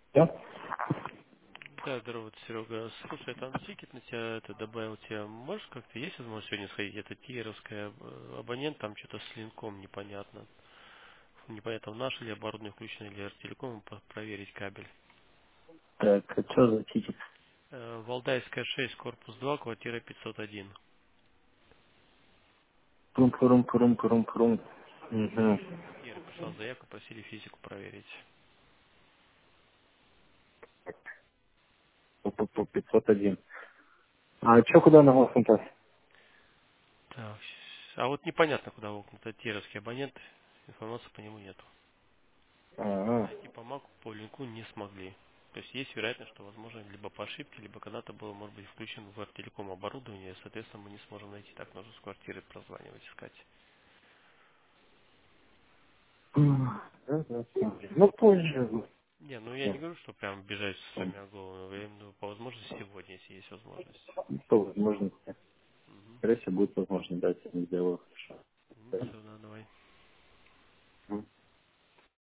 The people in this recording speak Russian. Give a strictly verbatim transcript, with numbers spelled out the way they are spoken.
Да? Да, здорово, это Серега. Слушай, там тикет на тебя это добавил тебе. Можешь как-то есть возможность сегодня сходить? Это тиеровская э, абонент, там что-то с линком непонятно. Непонятно, в наш ли оборудование включено или Артелеком, по- проверить кабель. Так, а что за тикет? Э, Валдайская шесть, корпус два, квартира пятьсот один. Пурум-пурум-пурум-пурум-пурум. Угу. Тиера пришла заявка, просили физику проверить. По пятьсот один. А что, куда на то? Так, а вот непонятно, куда волкнут. Это тиеровский абонент, информации по нему нет. А, Найти по маку, по линку не смогли. То есть есть вероятность, что, возможно, либо по ошибке, либо когда-то было, может быть, включен в телеком оборудование, и, соответственно, мы не сможем найти. Так нужно с квартиры прозванивать, искать. м, да, да, смотри. Ну, позже. Не, ну я не говорю, что прям бежать с тремя головами. Я имею в виду, по возможности сегодня, если есть возможность. По возможности. Мгм. Скорее всего, будет возможно дать, я не сделаю.